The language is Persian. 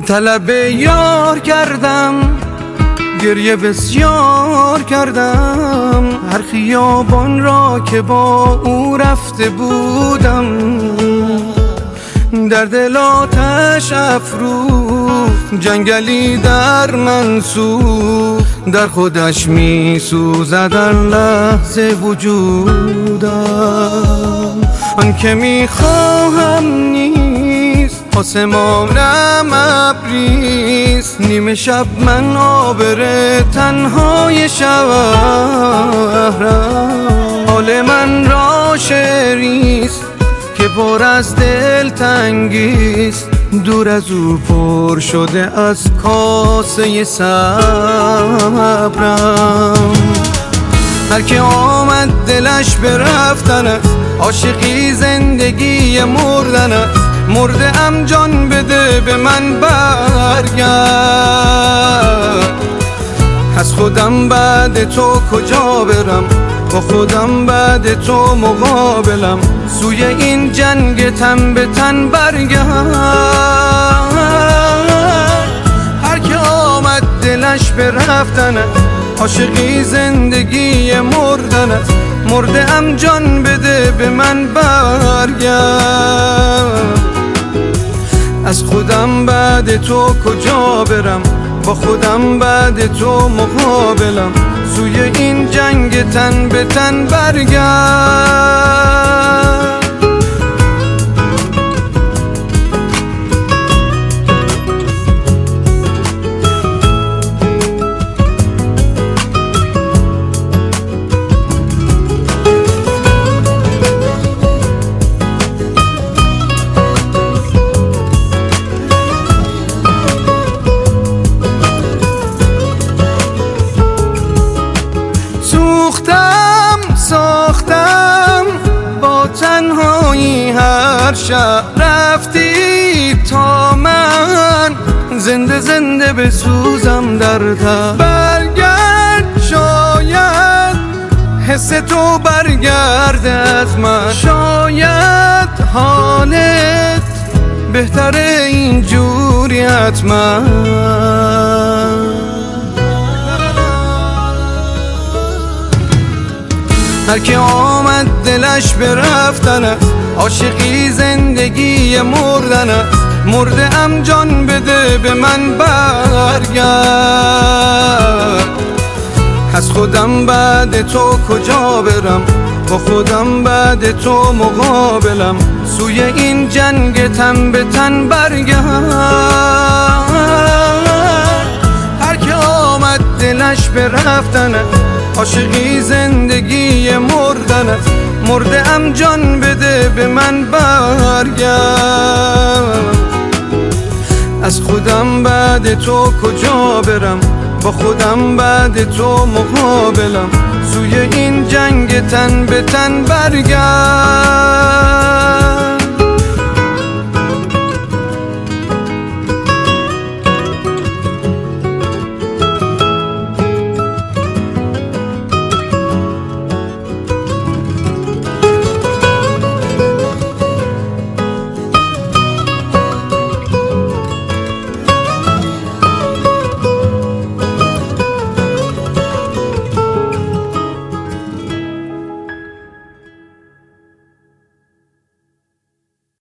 طلب یار کردم، گریه بسیار کردم، هر خیابان را که با او رفته بودم. در دل آتش افروخت، جنگلی در من سوخت، در خودش می سوزد در لحظه وجودم. آن که می خواهم نیست، آسمانم ابریست، نیمه شب من آبر تنهای شهرم. حال من را شعریست که پر از دل تنگیست، دور از او پر شده از کاسه صبرم. هر که آمد دلش به رفتن است، عاشقی زندگی مردن است. مرده ام جان بده به من برگرد، از خودم بعد تو کجا برم، با خودم بعد تو مقابلم. سوی این جنگ تن به تن برگرد. هر که آمد دلش به رفتن است، عاشقی زندگی مردن است. مرده ام جان بده به من برگرد، از خودم بعد تو کجا برم، با خودم بعد تو مقابلم. سوی این جنگ تن به تن برگرد. ساختم با تنهایی هر شب، رفتی تا من زنده زنده بسوزم در تب. برگرد شاید حس تو برگرد از من، شاید حالت بهتره اینجوری حتما. هر که آمد دلش به رفتن است، عاشقی زندگی مردن است. مرده ام جان بده به من برگرد، از خودم بعد تو کجا برم، با خودم بعد تو مقابلم. سوی این جنگ تن به تن برگرد. هر که آمد دلش به رفتن است، عاشقی زندگی مردن است. مرده ام جان بده به من برگرد، از خودم بعد تو کجا برم، با خودم بعد تو مقابلم. سوی این جنگ تن به تن برگرد.